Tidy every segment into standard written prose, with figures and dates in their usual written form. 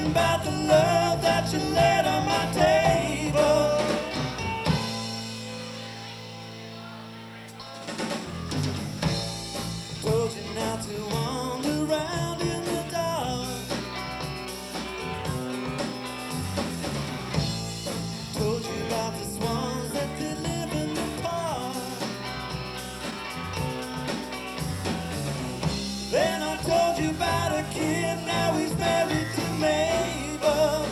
talking about the love that you laid on my table. Told you not to wander around in the dark. Told you about the swans that they live in the park. Then I told you about a kid, now he's married to Mabel.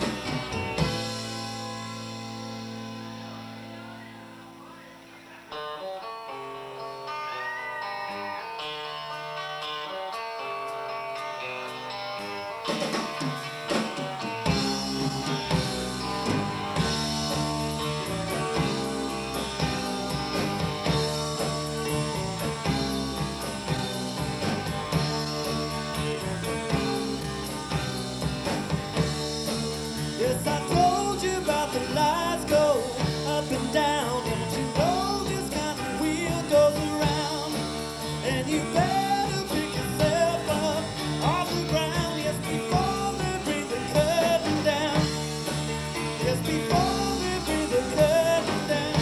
Yes, I told you about the lights go up and down. Don't you know this kind of wheel goes around? And you better pick yourself up off the ground. Yes, before they bring the curtain down. Yes, before they bring the curtain down.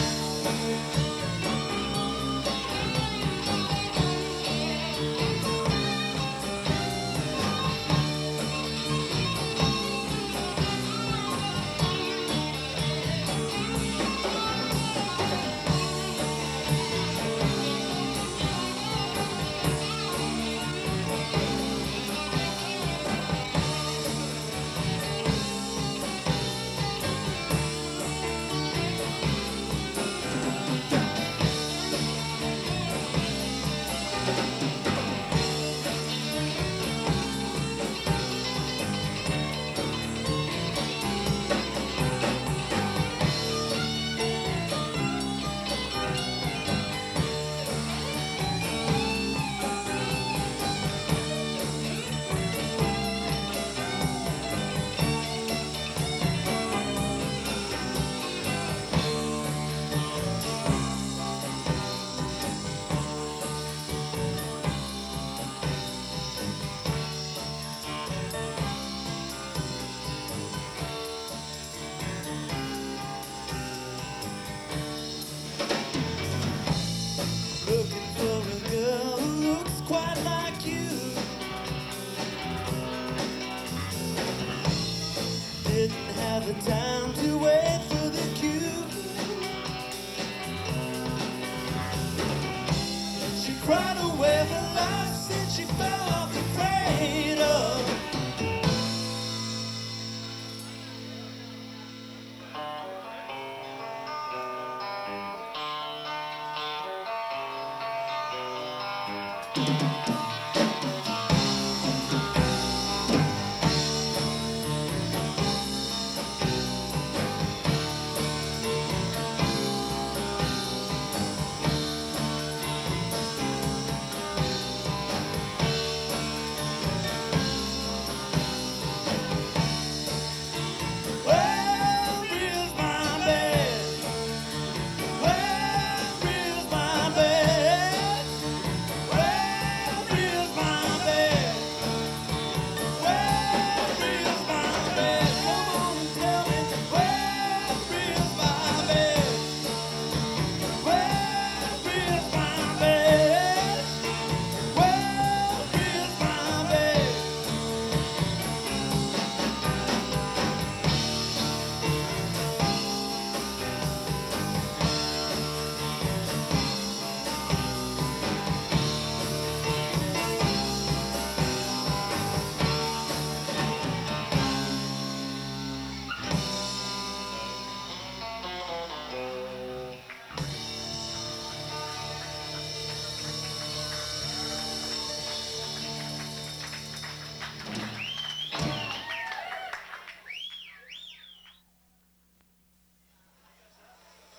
Looking for a girl who looks quite like you. Didn't have the time to wait.